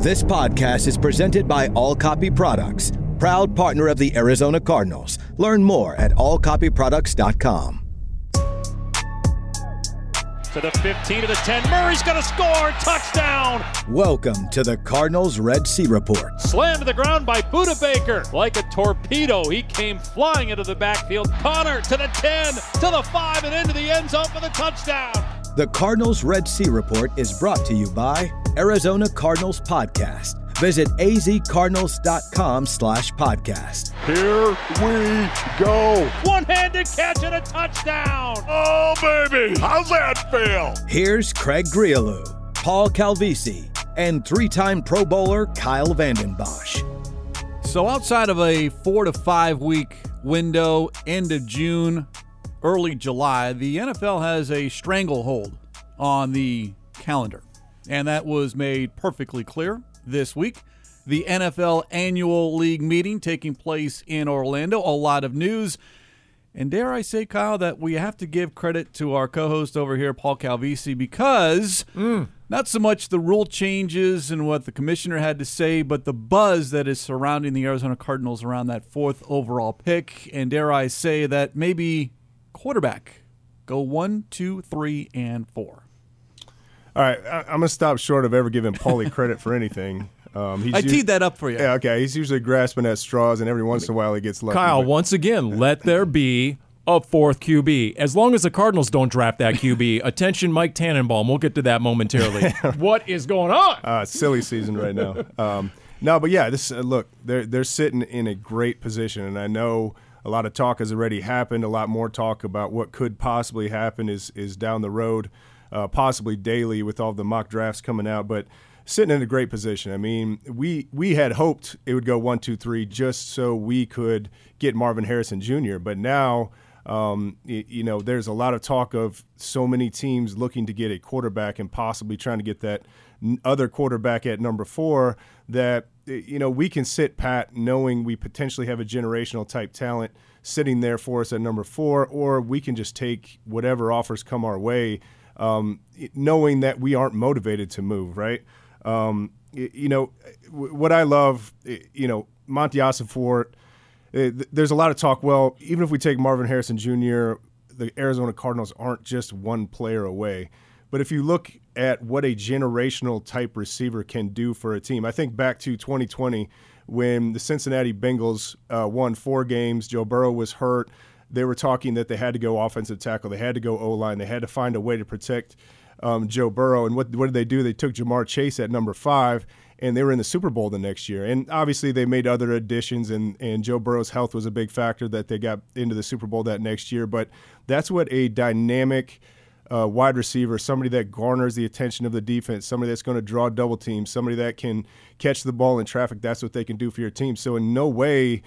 This podcast is presented by All Copy Products, proud partner of the Arizona Cardinals. Learn more at allcopyproducts.com. To the 15, to the 10. Murray's going to score. Touchdown. Welcome to the Cardinals Red Sea Report. Slammed to the ground by Budda Baker. Like a torpedo, he came flying into the backfield. Connor to the 10, to the 5, and into the end zone for the touchdown. The Cardinals Red Sea Report is brought to you by Arizona Cardinals Podcast. Visit azcardinals.com/podcast. Here we go. One-handed catch and a touchdown. Oh, baby. How's that feel? Here's Craig Grialou, Paul Calvisi, and three-time Pro Bowler Kyle Vanden Bosch. So outside of a 4 to 5 week window, end of June, early July, the NFL has a stranglehold on the calendar. And that was made perfectly clear this week. The NFL annual league meeting taking place in Orlando. A lot of news. And dare I say, Kyle, that we have to give credit to our co-host over here, Paul Calvisi, because not so much the rule changes and what the commissioner had to say, but the buzz that is surrounding the Arizona Cardinals around that 4th overall pick. And dare I say that maybe quarterback go 1, 2, 3, and 4. All right, I'm going to stop short of ever giving Paulie credit for anything. I teed that up for you. Yeah, okay. He's usually grasping at straws, and every once in a while he gets lucky. Kyle, once again, let there be a 4th QB. As long as the Cardinals don't draft that QB, attention Mike Tannenbaum. We'll get to that momentarily. What is going on? Silly season right now. No, but yeah, this look, they're sitting in a great position, and I know a lot of talk has already happened. A lot more talk about what could possibly happen is down the road. Possibly daily with all the mock drafts coming out, but sitting in a great position. I mean, we had hoped it would go 1, 2, 3 just so we could get Marvin Harrison Jr., but now there's a lot of talk of so many teams looking to get a quarterback and possibly trying to get that other quarterback at number 4 that we can sit pat knowing we potentially have a generational type talent sitting there for us at number 4, or we can just take whatever offers come our way, knowing that we aren't motivated to move, right? What I love, Monti Ossenfort, there's a lot of talk, well, even if we take Marvin Harrison Jr., the Arizona Cardinals aren't just one player away. But if you look at what a generational type receiver can do for a team, I think back to 2020 when the Cincinnati Bengals won 4 games, Joe Burrow was hurt. They were talking that they had to go offensive tackle. They had to go O-line. They had to find a way to protect Joe Burrow. And what did they do? They took Jamar Chase at number 5, and they were in the Super Bowl the next year. And obviously they made other additions, and Joe Burrow's health was a big factor that they got into the Super Bowl that next year. But that's what a dynamic wide receiver, somebody that garners the attention of the defense, somebody that's going to draw double teams, somebody that can catch the ball in traffic, that's what they can do for your team. So in no way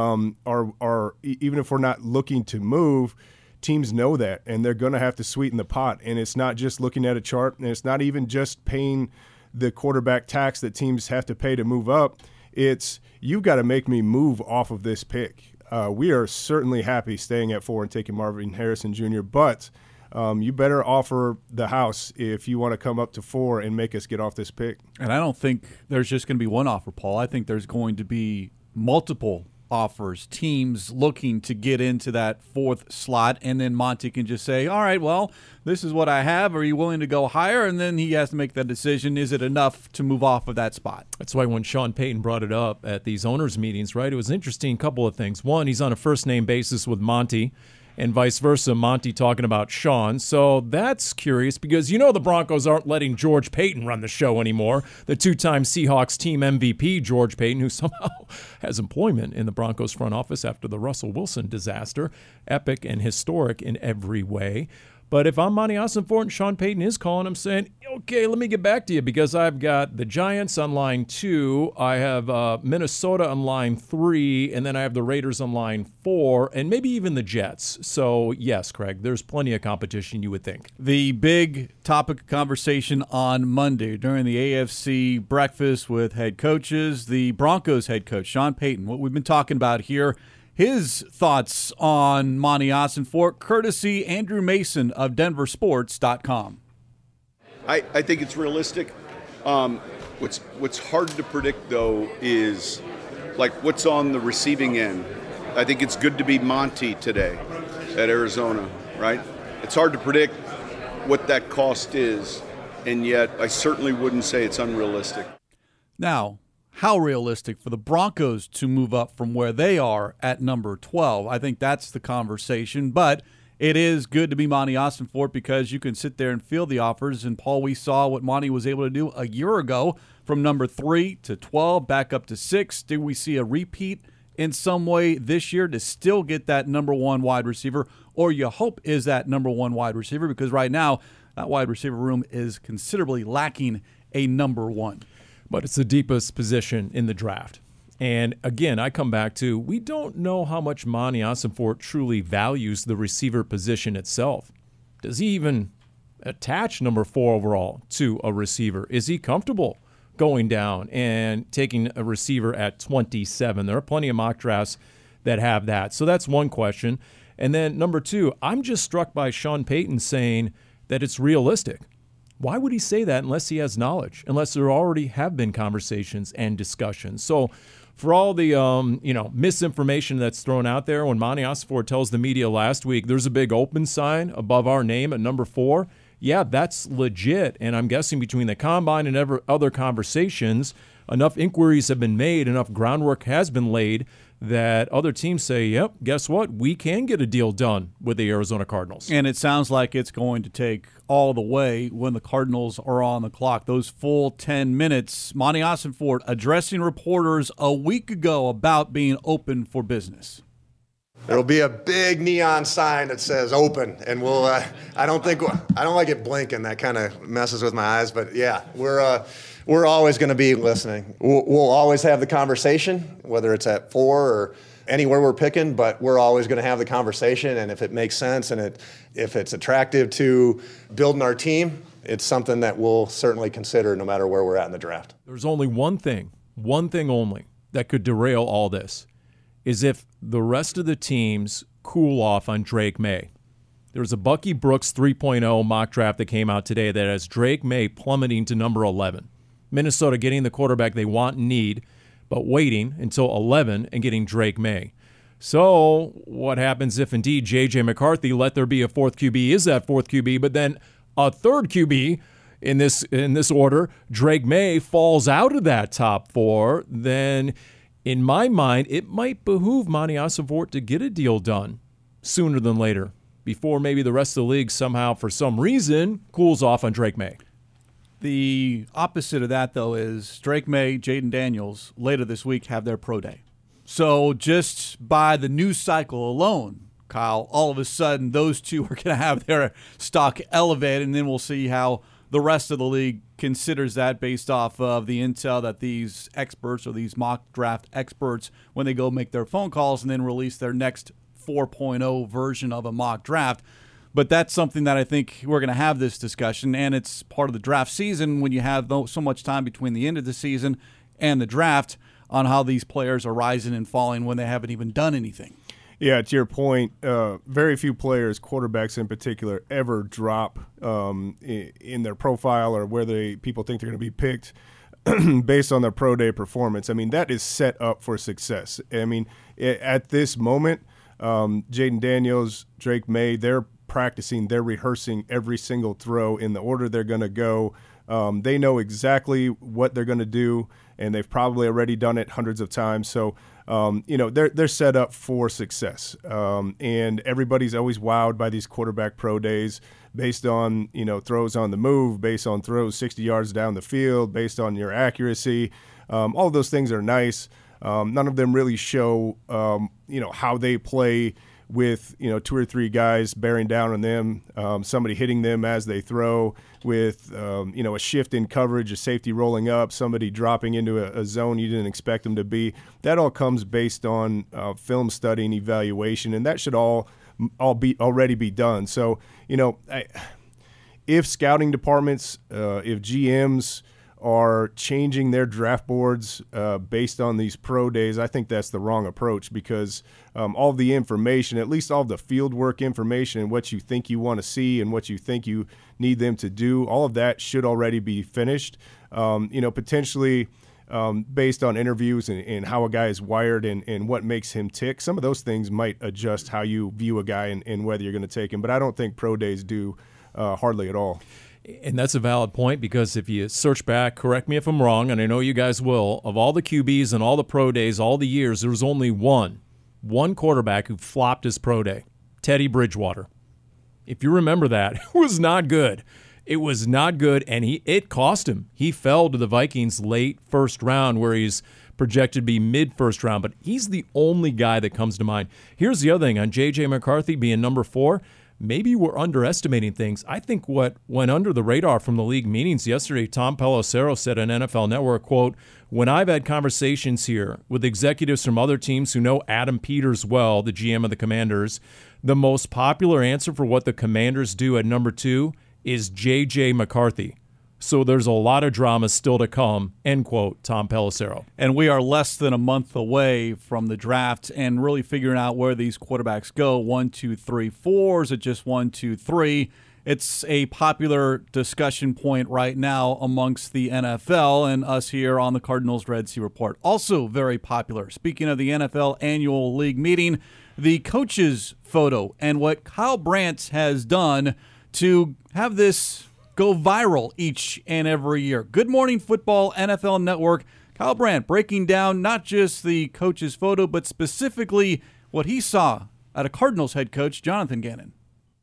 are even if we're not looking to move, teams know that, and they're going to have to sweeten the pot. And it's not just looking at a chart, and it's not even just paying the quarterback tax that teams have to pay to move up. It's you've got to make me move off of this pick. We are certainly happy staying at 4 and taking Marvin Harrison Jr., but you better offer the house if you want to come up to 4 and make us get off this pick. And I don't think there's just going to be one offer, Paul. I think there's going to be multiple offers, teams looking to get into that 4th slot, and then Monty can just say, all right, well, this is what I have. Are you willing to go higher? And then he has to make that decision. Is it enough to move off of that spot? That's why when Sean Payton brought it up at these owners' meetings, right, it was interesting, a couple of things. One, he's on a first-name basis with Monty, and vice versa, Monty talking about Sean. So that's curious because the Broncos aren't letting George Paton run the show anymore. The 2-time Seahawks team MVP, George Paton, who somehow has employment in the Broncos front office after the Russell Wilson disaster. Epic and historic in every way. But if I'm Monti Ossenfort and Sean Payton is calling, I'm saying, okay, let me get back to you because I've got the Giants on line 2, I have Minnesota on line 3, and then I have the Raiders on line 4, and maybe even the Jets. So, yes, Craig, there's plenty of competition, you would think. The big topic of conversation on Monday during the AFC breakfast with head coaches, the Broncos head coach, Sean Payton, what we've been talking about here, his thoughts on Monti Ossenfort, courtesy Andrew Mason of DenverSports.com. I think it's realistic. What's hard to predict, though, is like what's on the receiving end. I think it's good to be Monty today at Arizona, right? It's hard to predict what that cost is, and yet I certainly wouldn't say it's unrealistic. Now, how realistic for the Broncos to move up from where they are at number 12? I think that's the conversation, but it is good to be Monty Ossenfort because you can sit there and field the offers. And, Paul, we saw what Monty was able to do a year ago from number 3 to 12, back up to 6. Do we see a repeat in some way this year to still get that number 1 wide receiver? Or you hope is that number 1 wide receiver, because right now that wide receiver room is considerably lacking a number 1. But it's the deepest position in the draft. And again, I come back to, we don't know how much Monty Ossenfort truly values the receiver position itself. Does he even attach number 4 overall to a receiver? Is he comfortable going down and taking a receiver at 27? There are plenty of mock drafts that have that. So that's one question. And then number 2, I'm just struck by Sean Payton saying that it's realistic. Why would he say that unless he has knowledge, unless there already have been conversations and discussions? So for all the misinformation that's thrown out there, when Monty Ossenfort tells the media last week there's a big open sign above our name at number 4, yeah, that's legit. And I'm guessing between the combine and other conversations, enough inquiries have been made, enough groundwork has been laid that other teams say, yep, guess what? We can get a deal done with the Arizona Cardinals. And it sounds like it's going to take all the way when the Cardinals are on the clock. Those full 10 minutes, Monty Ossenfort addressing reporters a week ago about being open for business. There'll be a big neon sign that says open, and we'll, I don't like it blinking. That kind of messes with my eyes, but yeah, we're always going to be listening. We'll always have the conversation, whether it's at 4 or anywhere we're picking, but we're always going to have the conversation, and if it makes sense and if it's attractive to building our team, it's something that we'll certainly consider no matter where we're at in the draft. There's only one thing only, that could derail all this, is if the rest of the teams cool off on Drake May. There's a Bucky Brooks 3.0 mock draft that came out today that has Drake May plummeting to number 11. Minnesota getting the quarterback they want and need, but waiting until 11 and getting Drake May. So what happens if indeed J.J. McCarthy, let there be a 4th QB, is that 4th QB, but then a 3rd QB in this order, Drake May, falls out of that top 4, then in my mind, it might behoove Monty Ossenfort to get a deal done sooner than later, before maybe the rest of the league somehow, for some reason, cools off on Drake May. The opposite of that, though, is Drake May, Jaden Daniels, later this week have their pro day. So just by the news cycle alone, Kyle, all of a sudden those two are going to have their stock elevated, and then we'll see how the rest of the league considers that based off of the intel that these experts or these mock draft experts, when they go make their phone calls and then release their next 4.0 version of a mock draft. But that's something that I think we're going to have this discussion, and it's part of the draft season when you have so much time between the end of the season and the draft on how these players are rising and falling when they haven't even done anything. Yeah, to your point, very few players, quarterbacks in particular, ever drop in their profile or where people think they're going to be picked based on their pro day performance. I mean, that is set up for success. I mean, at this moment, Jaden Daniels, Drake May, they're practicing, they're rehearsing every single throw in the order they're going to go. They know exactly what they're going to do, and they've probably already done it hundreds of times. So, they're set up for success. And everybody's always wowed by these quarterback pro days based on, throws on the move, based on throws 60 yards down the field, based on your accuracy. All of those things are nice. None of them really show, how they play with, 2 or 3 guys bearing down on them, somebody hitting them as they throw, with, a shift in coverage, a safety rolling up, somebody dropping into a zone you didn't expect them to be. That all comes based on film study and evaluation, and that should all already be done. So, if scouting departments, if GMs are changing their draft boards based on these pro days, I think that's the wrong approach, because all the information, at least all the field work information and what you think you want to see and what you think you need them to do, all of that should already be finished. Potentially based on interviews and how a guy is wired and what makes him tick, some of those things might adjust how you view a guy and whether you're going to take him. But I don't think pro days do hardly at all. And that's a valid point, because if you search back, correct me if I'm wrong, and I know you guys will, of all the QBs and all the pro days, all the years, there was only one quarterback who flopped his pro day, Teddy Bridgewater. If you remember that, it was not good. It was not good, and it cost him. He fell to the Vikings late first round, where he's projected to be mid-first round, but he's the only guy that comes to mind. Here's the other thing, on J.J. McCarthy being number 4, maybe we're underestimating things. I think what went under the radar from the league meetings yesterday, Tom Pelissero said on NFL Network, quote, "When I've had conversations here with executives from other teams who know Adam Peters well, the GM of the Commanders, the most popular answer for what the Commanders do at number 2 is J.J. McCarthy. So there's a lot of drama still to come," end quote, Tom Pelissero. And we are less than a month away from the draft and really figuring out where these quarterbacks go. 1, 2, 3, 4. Is it just 1, 2, 3? It's a popular discussion point right now amongst the NFL and us here on the Cardinals Red Sea Report. Also very popular. Speaking of the NFL annual league meeting, the coaches photo and what Kyle Brandt has done to have this go viral each and every year. Good Morning Football, NFL Network. Kyle Brandt breaking down not just the coach's photo, but specifically what he saw out of Cardinals head coach Jonathan Gannon.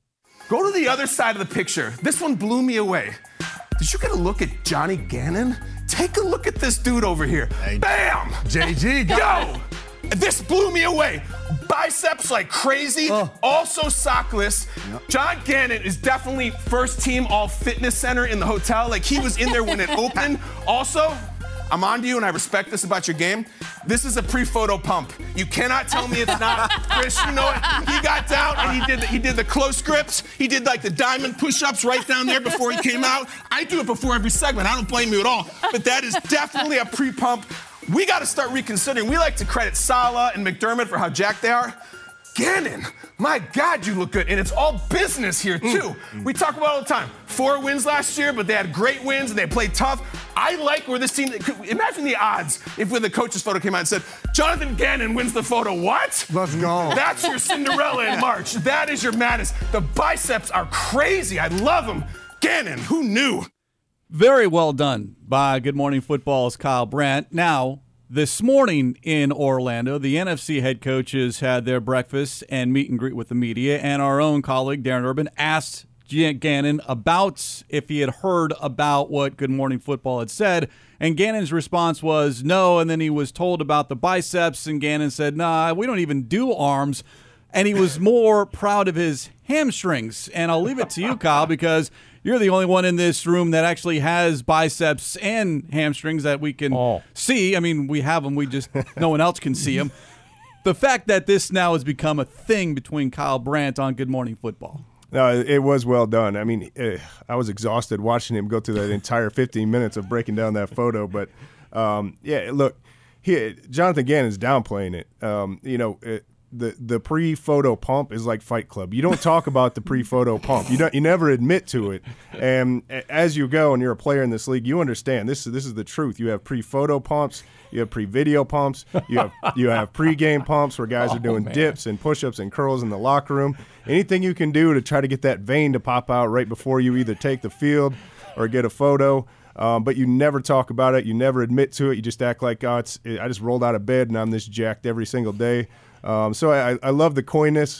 Go to the other side of the picture. This one blew me away. Did you get a look at Johnny Gannon? Take a look at this dude over here. Hey, bam! JG, yo! This blew me away. Biceps like crazy, also sockless. Yep. John Gannon is definitely first team all fitness center in the hotel. Like, he was in there when it opened. Also, I'm on to you, and I respect this about your game. This is a pre-photo pump. You cannot tell me it's not. Chris, you know it. He got down and he did the close grips. He did like the diamond push-ups right down there before he came out. I do it before every segment. I don't blame you at all. But that is definitely a pre-pump. We got to start reconsidering. We like to credit Saleh and McDermott for how jacked they are. Gannon, my God, you look good. And it's all business here, too. We talk about it all the time. 4 wins last year, but they had great wins and they played tough. I like where this team, imagine the odds if when the coach's photo came out and said, Jonathan Gannon wins the photo. What? Let's go. That's your Cinderella in March. That is your madness. The biceps are crazy. I love them. Gannon, who knew? Very well done by Good Morning Football's Kyle Brandt. Now, this morning in Orlando, the NFC head coaches had their breakfast and meet and greet with the media, and our own colleague, Darren Urban, asked Gannon about if he had heard about what Good Morning Football had said, and Gannon's response was no, and then he was told about the biceps, and Gannon said, nah, we don't even do arms, and he was more proud of his hamstrings. And I'll leave it to you, Kyle, because you're the only one in this room that actually has biceps and hamstrings that we can see. I mean, we have them. We just, no one else can see them. The fact that this now has become a thing between Kyle Brandt on Good Morning Football. No, it was well done. I mean, I was exhausted watching him go through that entire 15 minutes of breaking down that photo. But, yeah, look, Jonathan Gannon's downplaying it. The pre-photo pump is like Fight Club. You don't talk about the pre-photo pump. You never admit to it. And as you go and you're a player in this league, you understand this is the truth. You have pre-photo pumps, you have pre-video pumps, you have pre-game pumps where guys are doing dips and push-ups and curls in the locker room. Anything you can do to try to get that vein to pop out right before you either take the field or get a photo. But you never talk about it. You never admit to it. You just act like, I just rolled out of bed and I'm this jacked every single day. So I love the coyness.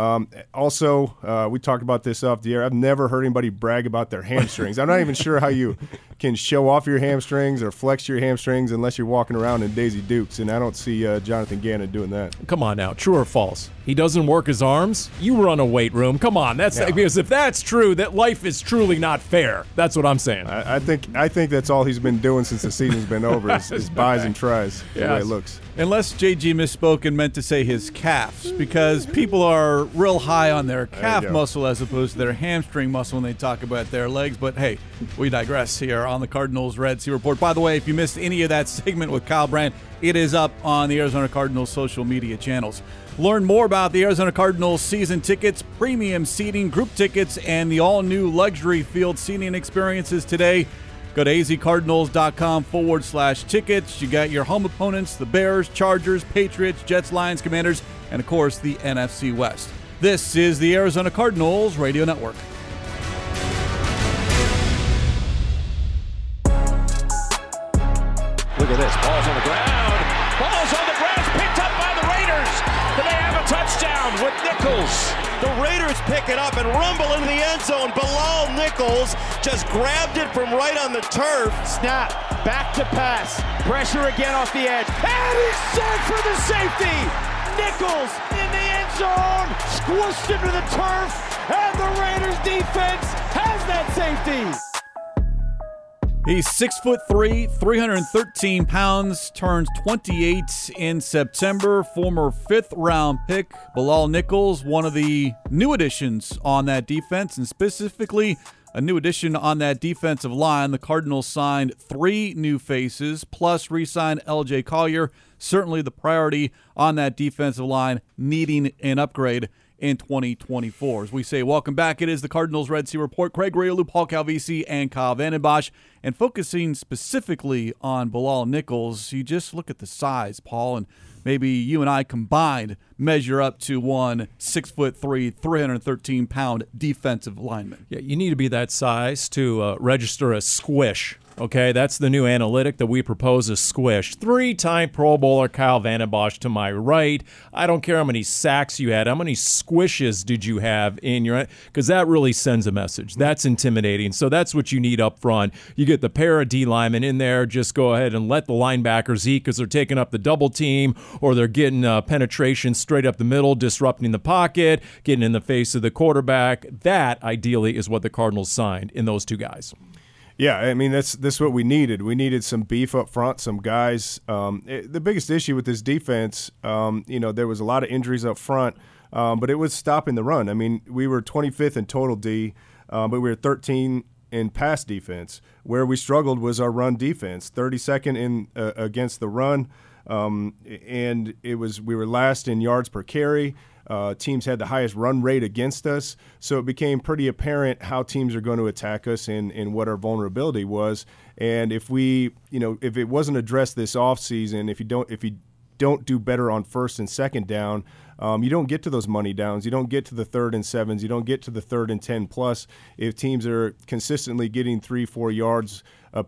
Also, we talked about this off the air. I've never heard anybody brag about their hamstrings. I'm not even sure how you can show off your hamstrings or flex your hamstrings unless you're walking around in Daisy Dukes, and I don't see Jonathan Gannon doing that. Come on now, true or false? He doesn't work his arms? You run a weight room. Come on, because if that's true, that life is truly not fair. That's what I'm saying. I think that's all he's been doing since the season's been over is buys and tries, the way it looks. Unless JG misspoke and meant to say his calves, because people are real high on their calf muscle as opposed to their hamstring muscle when they talk about their legs. But hey, we digress here on the Cardinals Red Sea Report. By the way, if you missed any of that segment with Kyle Brandt, it is up on the Arizona Cardinals social media channels. Learn more about the Arizona Cardinals season tickets, premium seating, group tickets, and the all-new luxury field seating experiences today. Go to azcardinals.com/tickets. You got your home opponents, the Bears, Chargers, Patriots, Jets, Lions, Commanders, and, of course, the NFC West. This is the Arizona Cardinals Radio Network. Look at this. Ball's on the ground. Ball's on the ground. It's picked up by the Raiders. And they have a touchdown with Nichols. The Raiders pick it up and rumble into the end zone. Bilal Nichols just grabbed it from right on the turf. Snap. Back to pass. Pressure again off the edge. And he's set for the safety. Nichols in the end zone. Squished into the turf. And the Raiders defense has that safety. He's 6'3", 313 pounds, turns 28 in September. Former fifth-round pick Bilal Nichols, one of the new additions on that defense, and specifically a new addition on that defensive line. The Cardinals signed 3 new faces, plus re-signed L.J. Collier. Certainly the priority on that defensive line, needing an upgrade in 2024. As we say, welcome back. It is the Cardinals Red Sea Report. Craig Grialou, Paul Calvisi, and Kyle Vandenbosch. And focusing specifically on Bilal Nichols, you just look at the size, Paul, and maybe you and I combined measure up to one 6'3", 313-pound defensive lineman. Yeah, you need to be that size to register a squish. Okay, that's the new analytic that we propose, a squish. 3-time Pro Bowler Kyle Vandenbosch to my right. I don't care how many sacks you had. How many squishes did you have in your – because that really sends a message. That's intimidating. So that's what you need up front. You get the pair of D linemen in there. Just go ahead and let the linebackers eat because they're taking up the double team or they're getting penetration straight up the middle, disrupting the pocket, getting in the face of the quarterback. That, ideally, is what the Cardinals signed in those 2 guys. Yeah, I mean, that's what we needed. We needed some beef up front, some guys. The biggest issue with this defense, there was a lot of injuries up front, but it was stopping the run. I mean, we were 25th in total D, but we were 13 in pass defense. Where we struggled was our run defense, 32nd in against the run, and we were last in yards per carry. Teams had the highest run rate against us, so it became pretty apparent how teams are going to attack us and what our vulnerability was. And if if it wasn't addressed this offseason, if you don't do better on first and second down, you don't get to those money downs. You don't get to the 3rd and 7s. You don't get to the 3rd and 10 plus if teams are consistently getting 3-4 yards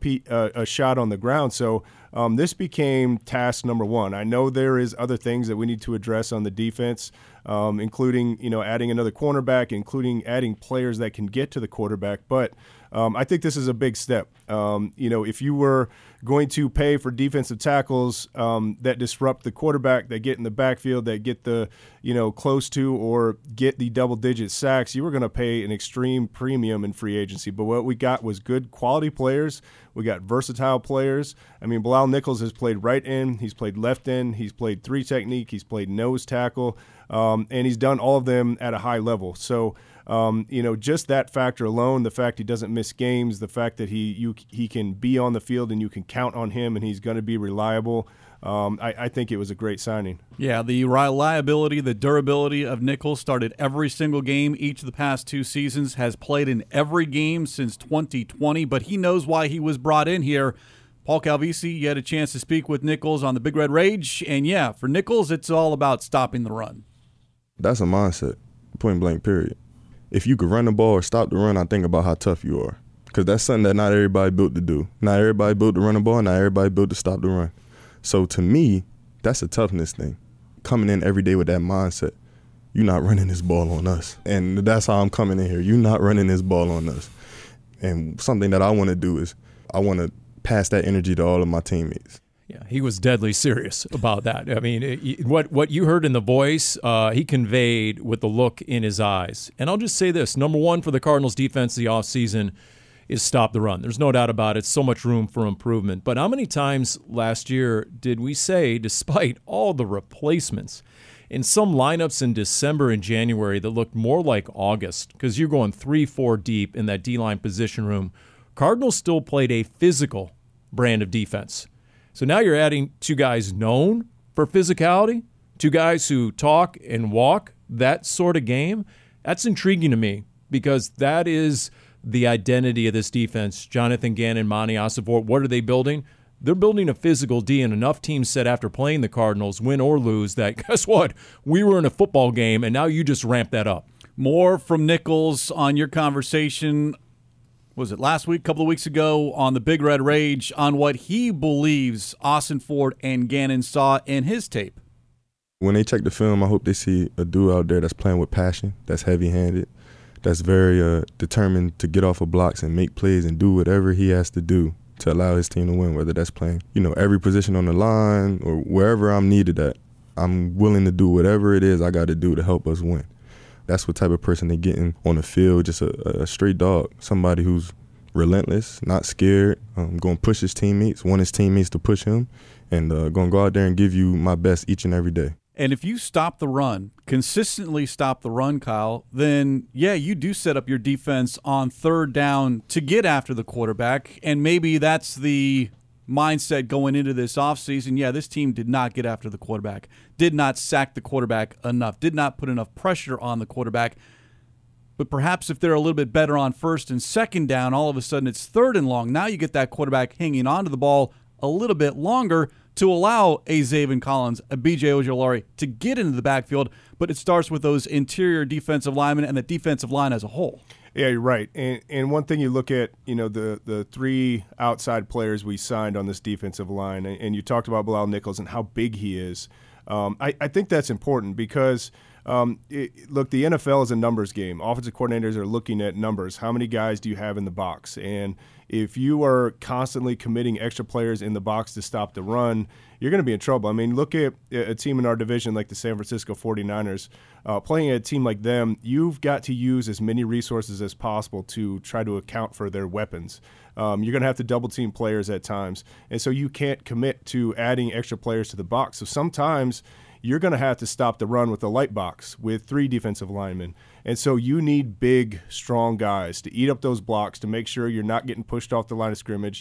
a shot on the ground. So this became task number 1. I know there is other things that we need to address on the defense, including adding another cornerback, including adding players that can get to the quarterback. But I think this is a big step. If you were going to pay for defensive tackles that disrupt the quarterback, that get in the backfield, that get the close to or get the double-digit sacks, you were going to pay an extreme premium in free agency. But what we got was good quality players. We got versatile players. I mean, Bilal Nichols has played right end, he's played left end, he's played 3 technique, he's played nose tackle, and he's done all of them at a high level. So, just that factor alone, the fact he doesn't miss games, the fact that he can be on the field and you can count on him and he's going to be reliable, I think it was a great signing. Yeah, the reliability, the durability of Nichols started every single game each of the past 2 seasons, has played in every game since 2020, but he knows why he was brought in here. Paul Calvisi, you had a chance to speak with Nichols on the Big Red Rage, and yeah, for Nichols, it's all about stopping the run. That's a mindset, point blank, period. If you could run the ball or stop the run, I think about how tough you are, because that's something that not everybody built to do. Not everybody built to run the ball, not everybody built to stop the run. So to me, that's a toughness thing. Coming in every day with that mindset, you're not running this ball on us. And that's how I'm coming in here. You're not running this ball on us. And something that I want to do is I want to pass that energy to all of my teammates. Yeah, he was deadly serious about that. I mean, what you heard in the voice, he conveyed with the look in his eyes. And I'll just say this. Number 1 for the Cardinals defense the offseason is stop the run. There's no doubt about it. So much room for improvement. But how many times last year did we say, despite all the replacements in some lineups in December and January that looked more like August because you're going 3-4 deep in that D-line position room. Cardinals still played a physical brand of defense. So now you're adding two guys known for physicality, two guys who talk and walk that sort of game. That's intriguing to me because that is the identity of this defense. Jonathan Gannon, Monty Ossenfort, what are they building? They're building a physical D, and enough teams said after playing the Cardinals, win or lose, that guess what? We were in a football game, and now you just ramp that up. More from Nichols on your conversation, was it last week, a couple of weeks ago, on the Big Red Rage, on what he believes Ossenfort and Gannon saw in his tape. When they check the film, I hope they see a dude out there that's playing with passion, that's heavy-handed, that's very determined to get off of blocks and make plays and do whatever he has to do to allow his team to win, whether that's playing, every position on the line or wherever I'm needed at. I'm willing to do whatever it is I got to do to help us win. That's what type of person they getting on the field, just a straight dog, somebody who's relentless, not scared, going to push his teammates, want his teammates to push him, and going to go out there and give you my best each and every day. And if you stop the run, consistently stop the run, Kyle, then, yeah, you do set up your defense on third down to get after the quarterback, and maybe that's the mindset going into this offseason. Yeah, this team did not get after the quarterback, did not sack the quarterback enough, did not put enough pressure on the quarterback. But perhaps if they're a little bit better on first and second down, all of a sudden it's third and long. Now you get that quarterback hanging onto the ball a little bit longer to allow a Zaven Collins, a B.J. Ojulari to get into the backfield, but it starts with those interior defensive linemen and the defensive line as a whole. Yeah, you're right. And one thing you look at, the three outside players we signed on this defensive line, and you talked about Bilal Nichols and how big he is. I think that's important because, look, the NFL is a numbers game. Offensive coordinators are looking at numbers. How many guys do you have in the box? And if you are constantly committing extra players in the box to stop the run, you're going to be in trouble. I mean, look at a team in our division like the San Francisco 49ers. Playing a team like them, you've got to use as many resources as possible to try to account for their weapons. You're going to have to double-team players at times, and so you can't commit to adding extra players to the box. So sometimes you're going to have to stop the run with a light box with three defensive linemen. And so you need big, strong guys to eat up those blocks to make sure you're not getting pushed off the line of scrimmage.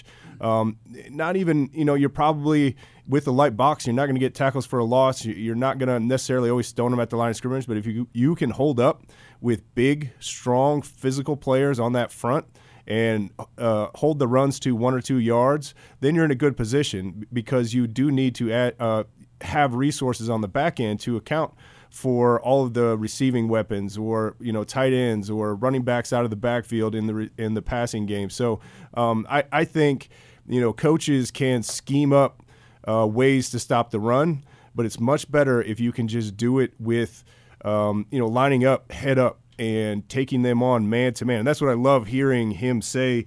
Not even, you're probably with the light box, you're not going to get tackles for a loss. You're not going to necessarily always stone them at the line of scrimmage. But if you can hold up with big, strong, physical players on that front and hold the runs to 1 or 2 yards, then you're in a good position because you do need to have resources on the back end to account for all of the receiving weapons or tight ends or running backs out of the backfield in the passing game. So I think coaches can scheme up ways to stop the run, but it's much better if you can just do it with lining up head up and taking them on man to man. And that's what I love hearing him say.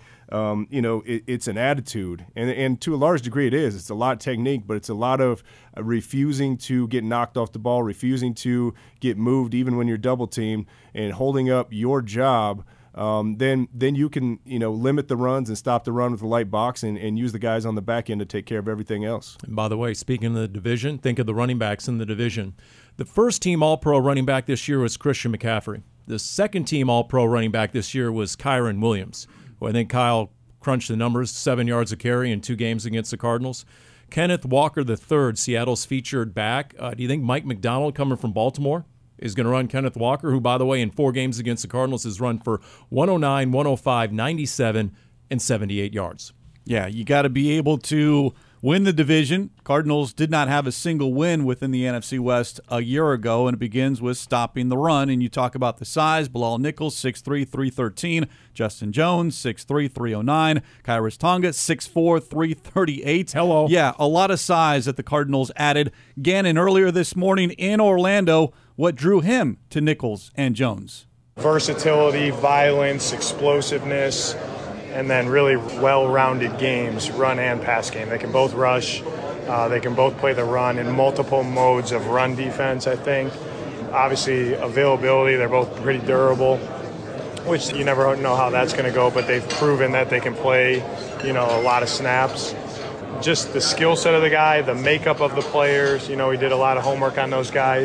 It's an attitude, and to a large degree it is. It's a lot of technique, but it's a lot of refusing to get knocked off the ball, refusing to get moved even when you're double teamed, and holding up your job. Then you can limit the runs and stop the run with a light box and use the guys on the back end to take care of everything else. And by the way, speaking of the division, think of the running backs in the division. The first team All-Pro running back this year was Christian McCaffrey. The second team All-Pro running back this year was Kyron Williams, who I think Kyle crunched the numbers, 7 yards a carry in 2 games against the Cardinals. Kenneth Walker III, Seattle's featured back. Do you think Mike McDonald, coming from Baltimore, is going to run Kenneth Walker, who, by the way, in 4 games against the Cardinals has run for 109, 105, 97, and 78 yards? Yeah, you got to be able to win the division. Cardinals did not have a single win within the NFC West a year ago, and it begins with stopping the run. And you talk about the size. Bilal Nichols, 6'3", 313. Justin Jones, 6'3", 309. Khyiris Tonga, 6'4", 338. Hello. Yeah, a lot of size that the Cardinals added. Gannon earlier this morning in Orlando, what drew him to Nichols and Jones? Versatility, violence, explosiveness, and then really well-rounded games, run and pass game. They can both rush. They can both play the run in multiple modes of run defense, I think. Obviously, availability, they're both pretty durable, which you never know how that's going to go, but they've proven that they can play, a lot of snaps. Just the skill set of the guy, the makeup of the players, we did a lot of homework on those guys.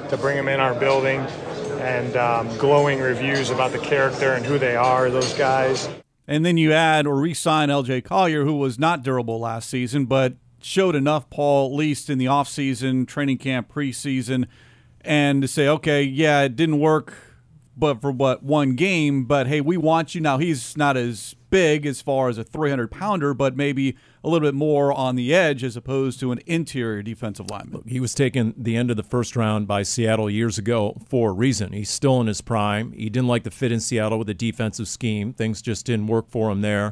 to bring them in our building, and glowing reviews about the character and who they are, those guys. And then you add or re-sign L.J. Collier, who was not durable last season, but showed enough, Paul, at least in the offseason, training camp, preseason, and to say, okay, yeah, it didn't work but for one game, but hey, we want you. Now, he's not as big as far as a 300-pounder, but maybe a little bit more on the edge as opposed to an interior defensive lineman. Look, he was taken the end of the first round by Seattle years ago for a reason. He's still in his prime. He didn't like the fit in Seattle with the defensive scheme. Things just didn't work for him there.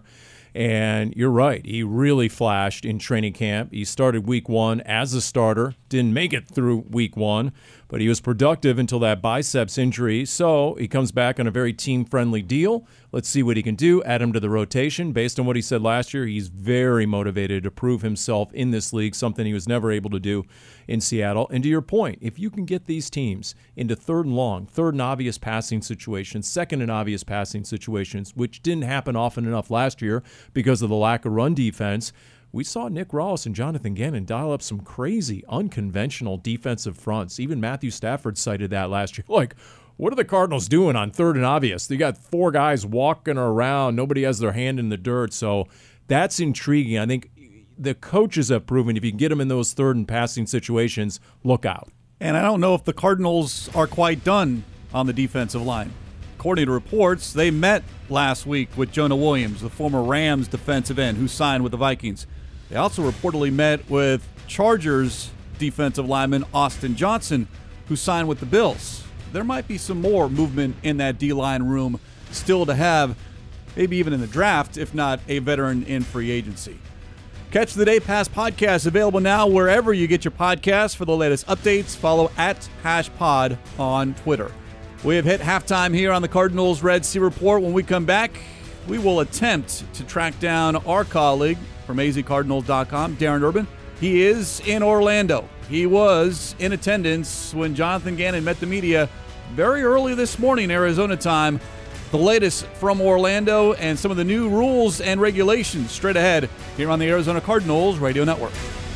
And you're right. He really flashed in training camp. He started week 1 as a starter, didn't make it through week 1, but he was productive until that biceps injury. So he comes back on a very team-friendly deal. Let's see what he can do. Add him to the rotation. Based on what he said last year, he's very motivated to prove himself in this league, something he was never able to do in Seattle. And to your point, if you can get these teams into third and long, third and obvious passing situations, second and obvious passing situations, which didn't happen often enough last year because of the lack of run defense, we saw Nick Rawls and Jonathan Gannon dial up some crazy, unconventional defensive fronts. Even Matthew Stafford cited that last year. Like, what are the Cardinals doing on third and obvious? They got 4 guys walking around. Nobody has their hand in the dirt. So that's intriguing. I think the coaches have proven if you can get them in those third and passing situations, look out. And I don't know if the Cardinals are quite done on the defensive line. According to reports, they met last week with Jonah Williams, the former Rams defensive end who signed with the Vikings. They also reportedly met with Chargers defensive lineman Austin Johnson, who signed with the Bills. There might be some more movement in that D-line room still to have, maybe even in the draft, if not a veteran in free agency. Catch the Day Pass podcast available now wherever you get your podcasts. For the latest updates, follow @HashPod on Twitter. We have hit halftime here on the Cardinals Red Sea Report. When we come back, we will attempt to track down our colleague from azcardinals.com, Darren Urban. He is in Orlando. He was in attendance when Jonathan Gannon met the media very early this morning, Arizona time. The latest from Orlando and some of the new rules and regulations straight ahead here on the Arizona Cardinals Radio Network.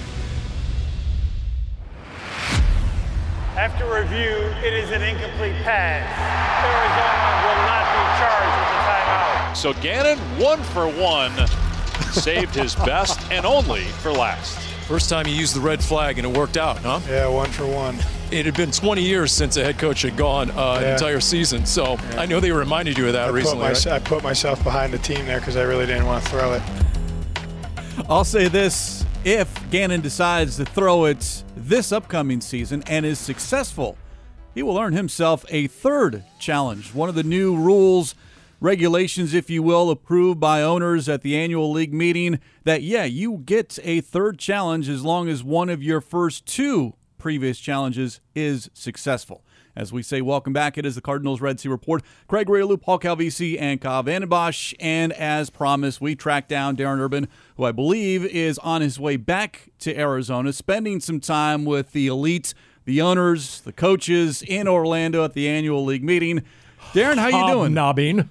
After review, it is an incomplete pass. Arizona will not be charged with the timeout. So Gannon, 1 for 1, saved his best and only for last. First time he used the red flag, and it worked out, huh? Yeah, 1 for 1. It had been 20 years since a head coach had gone an entire season, so I know they reminded you of that recently. I put myself behind the team there because I really didn't want to throw it. I'll say this. If Gannon decides to throw it this upcoming season and is successful, he will earn himself a third challenge. One of the new rules, regulations, if you will, approved by owners at the annual league meeting that, you get a third challenge as long as one of your first 2 previous challenges is successful. As we say, welcome back. It is the Cardinals Red Sea Report. Craig Riolu, Paul Calvisi, and Kyle Vandenbosch. And as promised, we tracked down Darren Urban, who I believe is on his way back to Arizona, spending some time with the elite, the owners, the coaches in Orlando at the annual league meeting. Darren, how you doing? Hobnobbing.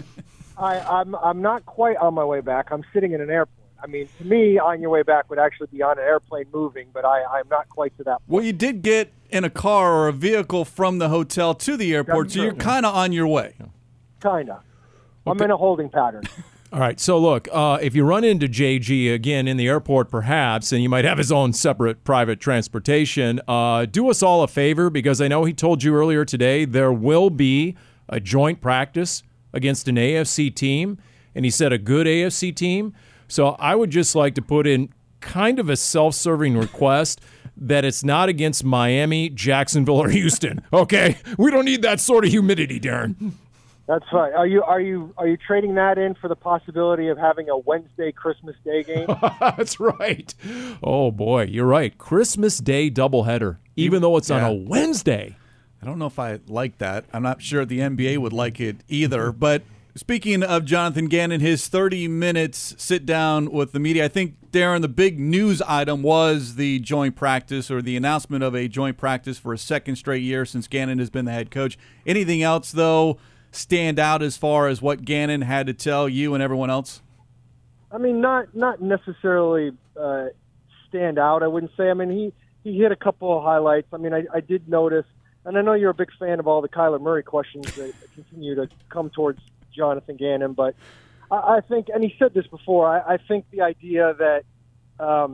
I'm not quite on my way back. I'm sitting in an airport. I mean, to me, on your way back would actually be on an airplane moving, but I'm not quite to that point. Well, you did get in a car or a vehicle from the hotel to the airport, so you're kind of on your way. Kind of. I'm in a holding pattern. All right, so look, if you run into JG again in the airport perhaps, and you might have his own separate private transportation, do us all a favor, because I know he told you earlier today there will be a joint practice against an AFC team, and he said a good AFC team. So I would just like to put in kind of a self-serving request that it's not against Miami, Jacksonville, or Houston. Okay? We don't need that sort of humidity, Darren. That's fine. Are you trading that in for the possibility of having a Wednesday Christmas Day game? That's right. Oh boy, you're right. Christmas Day doubleheader, even though it's on a Wednesday. I don't know if I like that. I'm not sure the NBA would like it either, but speaking of Jonathan Gannon, his 30 minutes sit down with the media, I think, Darren, the big news item was the joint practice or the announcement of a joint practice for a second straight year since Gannon has been the head coach. Anything else, though, stand out as far as what Gannon had to tell you and everyone else? I mean, not necessarily stand out, I wouldn't say. I mean, he hit a couple of highlights. I mean, I did notice and I know you're a big fan of all the Kyler Murray questions that continue to come towards Jonathan Gannon, but I think, and he said this before, I think the idea that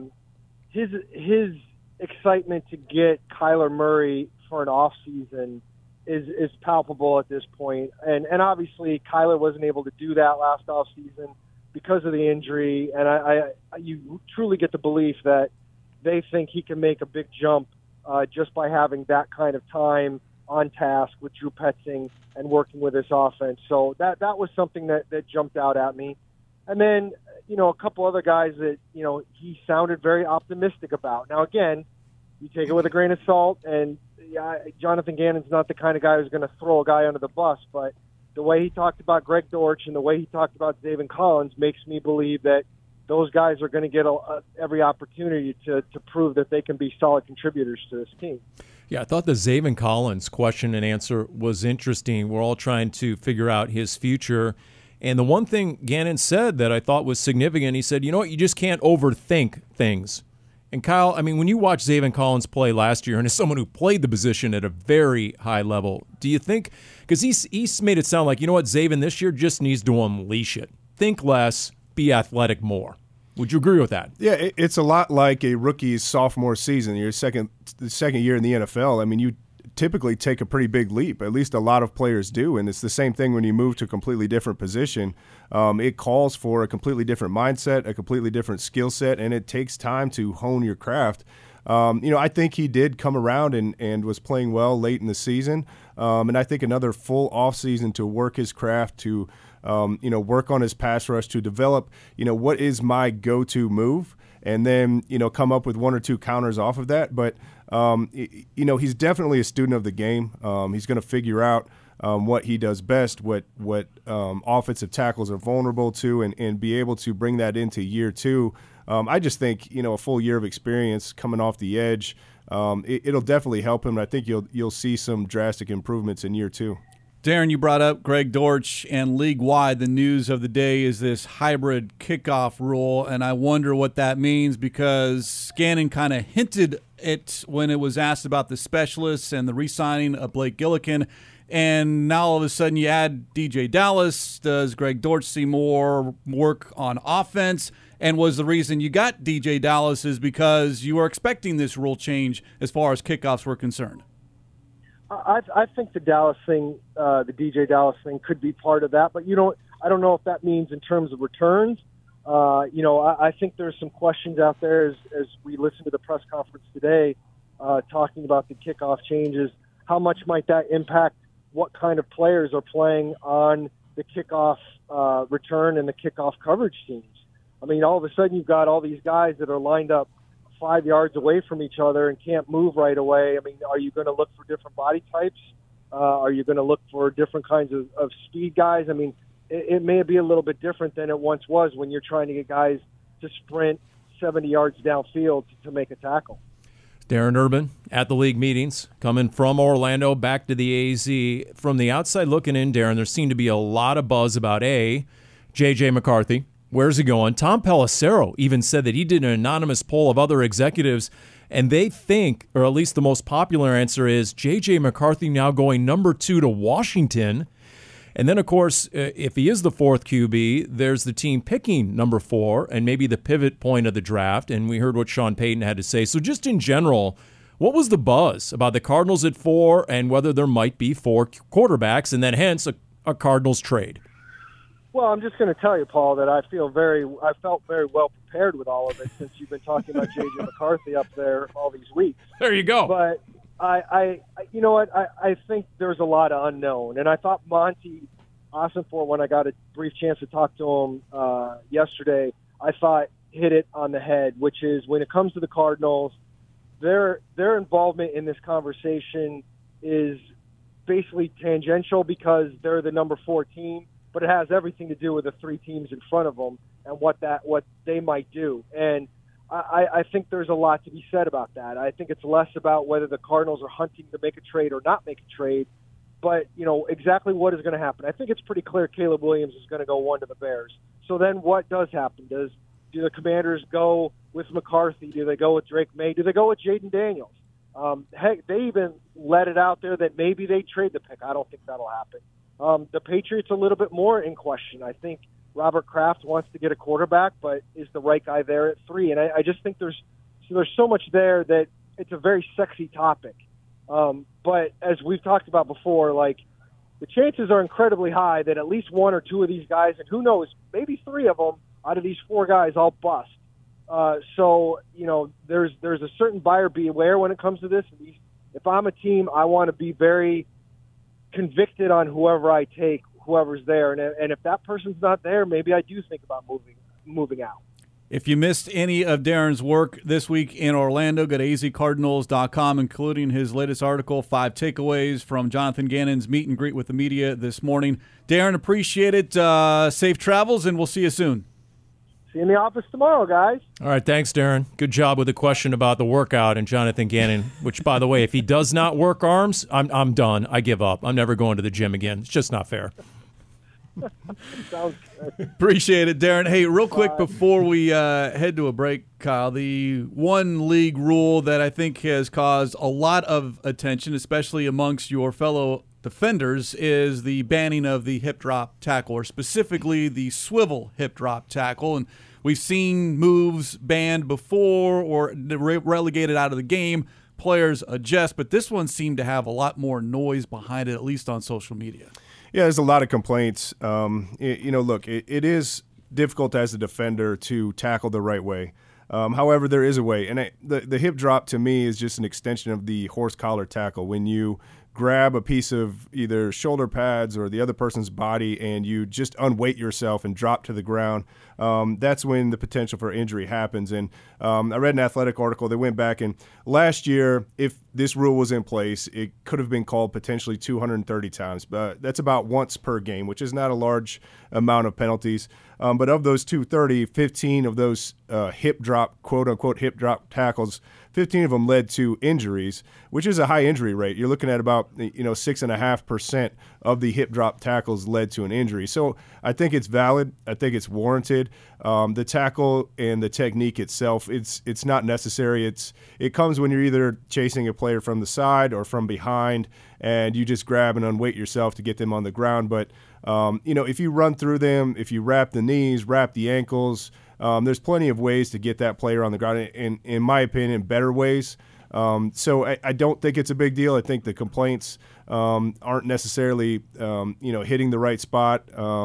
his excitement to get Kyler Murray for an off season is palpable at this point. And obviously Kyler wasn't able to do that last off season because of the injury. And you truly get the belief that they think he can make a big jump just by having that kind of time on task with Drew Petzing and working with this offense. So that was something that jumped out at me. And then, a couple other guys that, he sounded very optimistic about. Now, again, you take it with a grain of salt, and Jonathan Gannon's not the kind of guy who's going to throw a guy under the bus, but the way he talked about Greg Dortch and the way he talked about Zaven Collins makes me believe that those guys are going to get every opportunity to prove that they can be solid contributors to this team. Yeah, I thought the Zaven Collins question and answer was interesting. We're all trying to figure out his future. And the one thing Gannon said that I thought was significant, he said, you know what, you just can't overthink things. And Kyle, I mean, when you watch Zaven Collins play last year, and as someone who played the position at a very high level, do you think, because he's made it sound like, you know what, Zaven this year just needs to unleash it. Think less, be athletic more. Would you agree with that? Yeah, it's a lot like a rookie's sophomore season, the second year in the NFL. I mean, you typically take a pretty big leap. At least a lot of players do, and it's the same thing when you move to a completely different position. It calls for a completely different mindset, a completely different skill set, and it takes time to hone your craft. I think he did come around and was playing well late in the season, and I think another full offseason to work his craft, to work on his pass rush, to develop, what is my go-to move, and then, come up with one or two counters off of that. But, he's definitely a student of the game. He's going to figure out what he does best, what offensive tackles are vulnerable to, and be able to bring that into year two. I just think, a full year of experience coming off the edge, it'll definitely help him. I think you'll see some drastic improvements in year two. Darren, you brought up Greg Dortch, and league-wide, the news of the day is this hybrid kickoff rule, and I wonder what that means because Gannon kind of hinted it when it was asked about the specialists and the re-signing of Blake Gillikin, and now all of a sudden you add DJ Dallas. Does Greg Dortch see more work on offense? And was the reason you got DJ Dallas is because you were expecting this rule change as far as kickoffs were concerned? I think the Dallas thing, the DJ Dallas thing, could be part of that. But I don't know if that means in terms of returns. I think there's some questions out there as we listen to the press conference today, talking about the kickoff changes. How much might that impact what kind of players are playing on the kickoff return and the kickoff coverage teams? I mean, all of a sudden you've got all these guys that are lined up 5 yards away from each other and can't move right away. I mean, are you going to look for different body types? Are you going to look for different kinds of speed guys? I mean, it may be a little bit different than it once was when you're trying to get guys to sprint 70 yards downfield to make a tackle. Darren Urban at the league meetings, coming from Orlando back to the AZ. From the outside looking in, Darren, there seemed to be a lot of buzz about J.J. McCarthy. Where's he going? Tom Pelissero even said that he did an anonymous poll of other executives, and they think, or at least the most popular answer is, J.J. McCarthy now going number 2 to Washington. And then, of course, if he is the fourth QB, there's the team picking number 4 and maybe the pivot point of the draft, and we heard what Sean Payton had to say. So just in general, what was the buzz about the Cardinals at 4 and whether there might be 4 quarterbacks and then hence a Cardinals trade? Well, I'm just going to tell you, Paul, that I felt very well prepared with all of it since you've been talking about J.J. McCarthy up there all these weeks. There you go. But I you know what? I think there's a lot of unknown, and I thought Monty Ossenfort, when I got a brief chance to talk to him yesterday, I thought hit it on the head, which is when it comes to the Cardinals, their involvement in this conversation is basically tangential because they're the number 4 team. But it has everything to do with the 3 teams in front of them and what they might do. And I think there's a lot to be said about that. I think it's less about whether the Cardinals are hunting to make a trade or not make a trade, but exactly what is going to happen. I think it's pretty clear Caleb Williams is going to go 1 to the Bears. So then what does happen? Do the Commanders go with McCarthy? Do they go with Drake May? Do they go with Jaden Daniels? Heck, they even let it out there that maybe they trade the pick. I don't think that'll happen. The Patriots a little bit more in question. I think Robert Kraft wants to get a quarterback, but is the right guy there at 3? And I just think there's so much there that it's a very sexy topic. But as we've talked about before, like, the chances are incredibly high that at least 1 or 2 of these guys, and who knows, maybe 3 of them out of these 4 guys all bust. So, there's a certain buyer beware when it comes to this. If I'm a team, I want to be very convicted on whoever I take, whoever's there. And if that person's not there, maybe I do think about moving out. If you missed any of Darren's work this week in Orlando, go to azcardinals.com, including his latest article, 5 takeaways from Jonathan Gannon's meet and greet with the media this morning. Darren, appreciate it. Safe travels, and we'll see you soon. See you in the office tomorrow, guys. All right, thanks, Darren. Good job with the question about the workout and Jonathan Gannon, which, by the way, if he does not work arms, I'm done. I give up. I'm never going to the gym again. It's just not fair. Sounds good. Appreciate it, Darren. Hey, real quick before we head to a break, Kyle, the one league rule that I think has caused a lot of attention, especially amongst your fellow defenders, is the banning of the hip drop tackle, or specifically the swivel hip drop tackle. And we've seen moves banned before or relegated out of the game. Players adjust, but this one seemed to have a lot more noise behind it, at least on social media. Yeah, there's a lot of complaints. Look, it is difficult as a defender to tackle the right way. However, there is a way. And the hip drop, to me, is just an extension of the horse collar tackle. When you grab a piece of either shoulder pads or the other person's body and you just unweight yourself and drop to the ground, that's when the potential for injury happens. And I read an Athletic article that went back, and last year, if this rule was in place, it could have been called potentially 230 times. But that's about once per game, which is not a large amount of penalties. But of those 230, 15 of those hip drop, quote-unquote hip drop tackles, 15 of them led to injuries, which is a high injury rate. You're looking at about 6.5% of the hip drop tackles led to an injury. So I think it's valid. I think it's warranted. The tackle and the technique itself, it's not necessary. It comes when you're either chasing a player from the side or from behind, and you just grab and unweight yourself to get them on the ground. But if you run through them, if you wrap the knees, wrap the ankles, there's plenty of ways to get that player on the ground, and in my opinion, better ways. So I don't think it's a big deal. I think the complaints aren't necessarily hitting the right spot.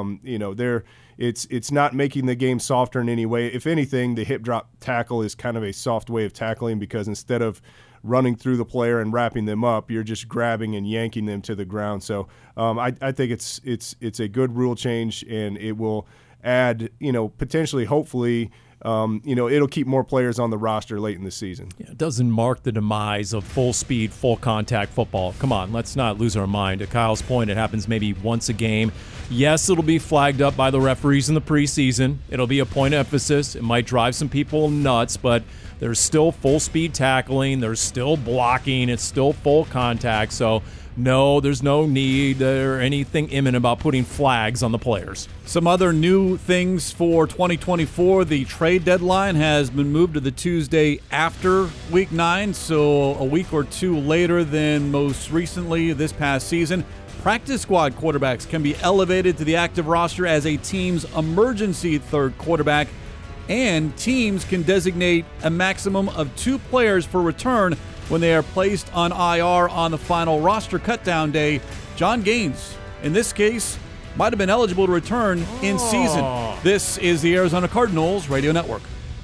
It's not making the game softer in any way. If anything, the hip drop tackle is kind of a soft way of tackling, because instead of running through the player and wrapping them up, you're just grabbing and yanking them to the ground. So I think it's a good rule change, and it will add, potentially, hopefully, it'll keep more players on the roster late in the season. Yeah, it doesn't mark the demise of full-speed, full-contact football. Come on, let's not lose our mind. To Kyle's point, it happens maybe once a game. Yes, it'll be flagged up by the referees in the preseason. It'll be a point of emphasis. It might drive some people nuts, but there's still full-speed tackling. There's still blocking. It's still full contact. So, no, there's no need or anything imminent about putting flags on the players. Some other new things for 2024. The trade deadline has been moved to the Tuesday after Week 9, so a week or two later than most recently this past season. Practice squad quarterbacks can be elevated to the active roster as a team's emergency third quarterback, and teams can designate a maximum of 2 players for return when they are placed on IR on the final roster cutdown day. John Gaines, in this case, might have been eligible to return in season. This is the Arizona Cardinals Radio Network.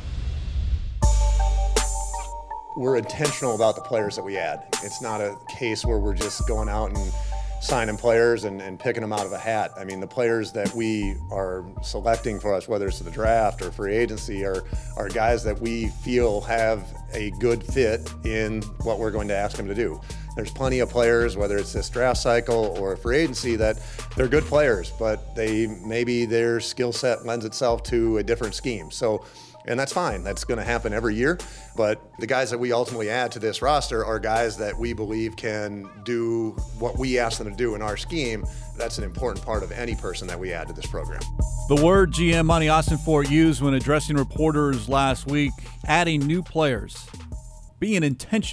We're intentional about the players that we add. It's not a case where we're just going out and signing players and picking them out of a hat. I mean, the players that we are selecting for us, whether it's the draft or free agency, are guys that we feel have a good fit in what we're going to ask them to do. There's plenty of players, whether it's this draft cycle or free agency, that they're good players, but maybe their skill set lends itself to a different scheme. And that's fine. That's going to happen every year. But the guys that we ultimately add to this roster are guys that we believe can do what we ask them to do in our scheme. That's an important part of any person that we add to this program. The word GM Monty Ossenfort used when addressing reporters last week, adding new players, being intentional,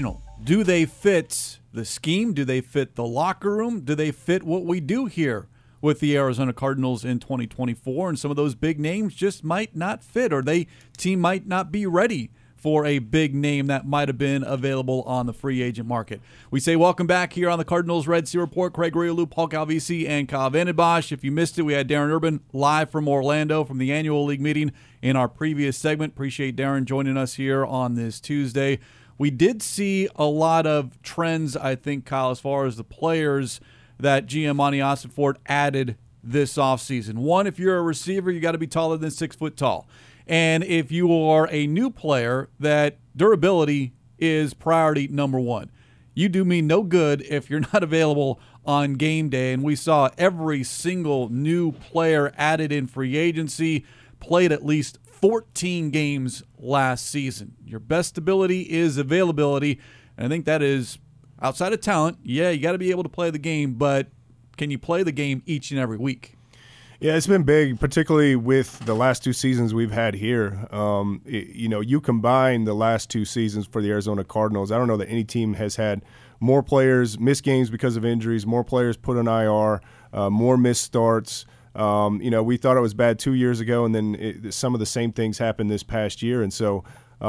Do they fit the scheme? Do they fit the locker room? Do they fit what we do here with the Arizona Cardinals in 2024? And some of those big names just might not fit, or team might not be ready for a big name that might have been available on the free agent market. We say welcome back here on the Cardinals Red Sea Report. Craig Riolu, Paul Calvisi, and Kyle Vandenbosch. If you missed it, we had Darren Urban live from Orlando from the annual league meeting in our previous segment. Appreciate Darren joining us here on this Tuesday. We did see a lot of trends, I think, Kyle, as far as the players that GM Monty Ossenfort added this offseason. One, if you're a receiver, you got to be taller than 6 foot tall. And if you are a new player, that durability is priority number one. You do me no good if you're not available on game day. And we saw every single new player added in free agency played at least 14 games last season. Your best ability is availability. And I think that is outside of talent. Yeah, you got to be able to play the game, but can you play the game each and every week? Yeah, it's been big, particularly with the last 2 seasons we've had here. You combine the last 2 seasons for the Arizona Cardinals. I don't know that any team has had more players miss games because of injuries, more players put on IR, more missed starts. We thought it was bad 2 years ago, and then some of the same things happened this past year. And so,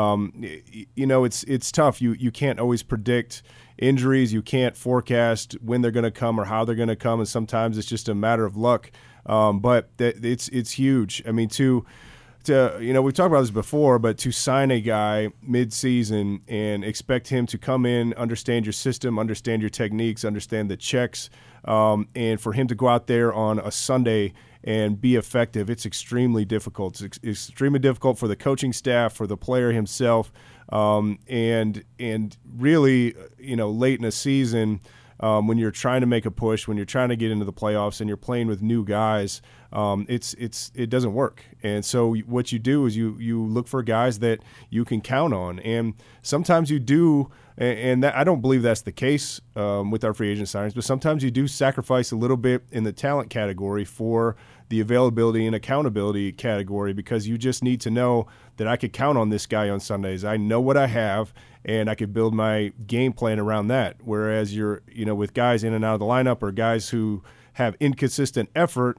it's tough. You can't always predict injuries. You can't forecast when they're going to come or how they're going to come, and sometimes it's just a matter of luck. But it's huge. I mean, we've talked about this before, but to sign a guy mid-season and expect him to come in, understand your system, understand your techniques, understand the checks, and for him to go out there on a Sunday and be effective, it's extremely difficult. It's extremely difficult for the coaching staff, for the player himself, and really, late in a season. When you're trying to make a push, when you're trying to get into the playoffs and you're playing with new guys, it doesn't work. And so what you do is you look for guys that you can count on. And sometimes you do, and I don't believe that's the case with our free agent signings, but sometimes you do sacrifice a little bit in the talent category for the availability and accountability category, because you just need to know that I could count on this guy on Sundays. I know what I have, and I could build my game plan around that. Whereas with guys in and out of the lineup or guys who have inconsistent effort,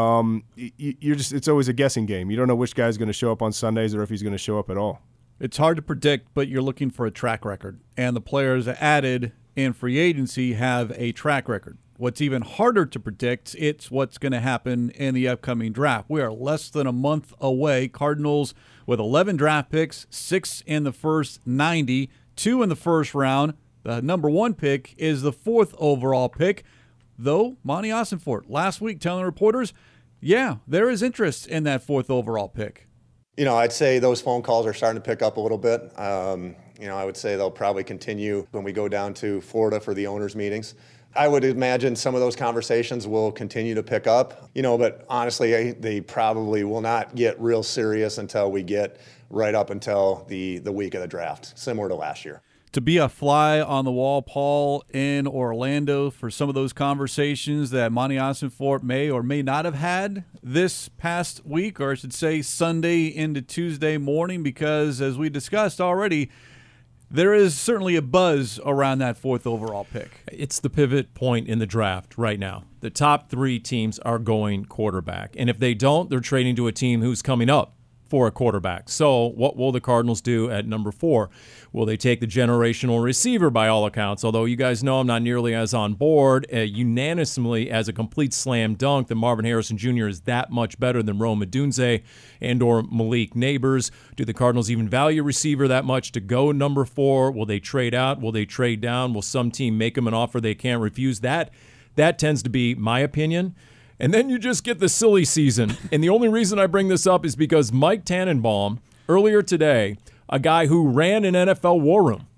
it's always a guessing game. You don't know which guy's going to show up on Sundays or if he's going to show up at all. It's hard to predict, but you're looking for a track record. And the players added in free agency have a track record. What's even harder to predict, it's what's going to happen in the upcoming draft. We are less than a month away. Cardinals with 11 draft picks, 6 in the first 90, 2 in the first round. The number 1 pick is the 4th overall pick. Though Monty Ossenfort last week telling reporters, yeah, there is interest in that 4th overall pick. I'd say those phone calls are starting to pick up a little bit. I would say they'll probably continue when we go down to Florida for the owners' meetings. I would imagine some of those conversations will continue to pick up, but honestly, they probably will not get real serious until we get right up until the week of the draft, similar to last year. To be a fly on the wall, Paul, in Orlando for some of those conversations that Monty Ossenfort may or may not have had this past week, or I should say Sunday into Tuesday morning, because as we discussed already, there is certainly a buzz around that 4th overall pick. It's the pivot point in the draft right now. The top 3 teams are going quarterback. And if they don't, they're trading to a team who's coming up for a quarterback. So what will the Cardinals do at number 4? Will they take the generational receiver by all accounts? Although you guys know I'm not nearly as on board unanimously as a complete slam dunk that Marvin Harrison Jr. is that much better than Rome Odunze and or Malik Neighbors. Do the Cardinals even value receiver that much to go number 4? Will they trade out? Will they trade down? Will some team make them an offer they can't refuse? That tends to be my opinion. And then you just get the silly season. And the only reason I bring this up is because Mike Tannenbaum, earlier today, a guy who ran an NFL war room,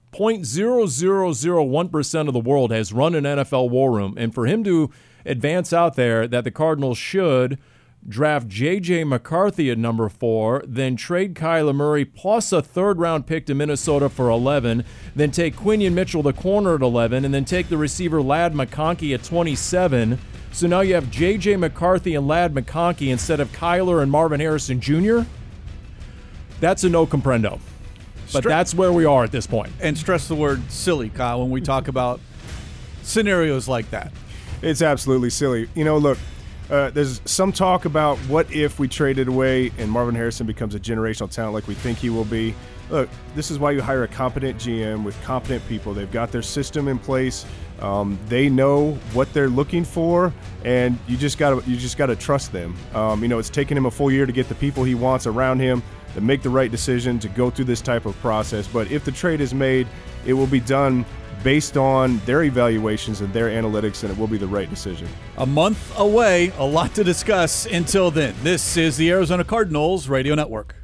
0.0001% of the world has run an NFL war room. And for him to advance out there that the Cardinals should draft J.J. McCarthy at number 4, then trade Kyler Murray plus a 3rd-round pick to Minnesota for 11, then take Quinion Mitchell, the corner, at 11, and then take the receiver Ladd McConkey at 27. So now you have J.J. McCarthy and Ladd McConkey instead of Kyler and Marvin Harrison Jr.? That's a no comprendo. But that's where we are at this point. And stress the word silly, Kyle, when we talk about scenarios like that. It's absolutely silly. Look, there's some talk about what if we traded away and Marvin Harrison becomes a generational talent like we think he will be. Look, this is why you hire a competent GM with competent people. They've got their system in place. They know what they're looking for, and you just gotta trust them. It's taken him a full year to get the people he wants around him to make the right decision to go through this type of process. But if the trade is made, it will be done based on their evaluations and their analytics, and it will be the right decision. A month away, a lot to discuss until then. This is the Arizona Cardinals Radio Network.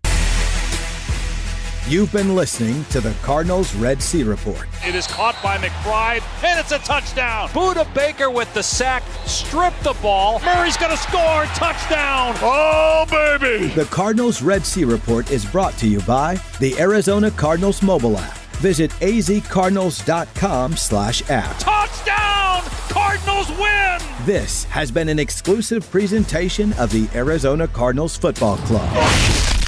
You've been listening to the Cardinals Red Sea Report. It is caught by McBride, and it's a touchdown. Buda Baker with the sack, stripped the ball. Murray's going to score, touchdown. Oh, baby. The Cardinals Red Sea Report is brought to you by the Arizona Cardinals mobile app. Visit azcardinals.com/app. Touchdown! Cardinals win! This has been an exclusive presentation of the Arizona Cardinals Football Club.